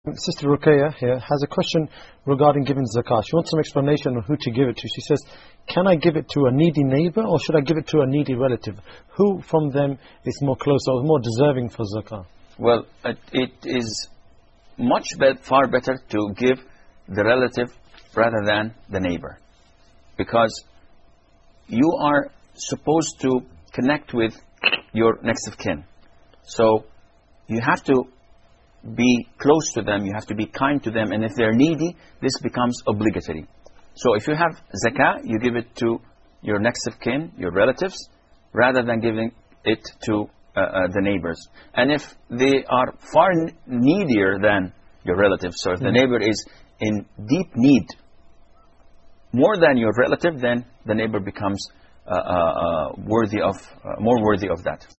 Sister Ruqayya here has a question regarding giving zakah. She wants some explanation on who to give it to. She says, can I give it to a needy neighbor or should I give it to a needy relative? Who from them is more close or more deserving for zakah? Well, it is far better to give the relative rather than the neighbor, because you are supposed to connect with your next of kin. So you have to be close to them, you have to be kind to them, and if they're needy, this becomes obligatory. So if you have zakah, you give it to your next of kin, your relatives, rather than giving it to the neighbors. And if they are far needier than your relatives, so if the neighbor is in deep need more than your relative, then the neighbor becomes more worthy of that.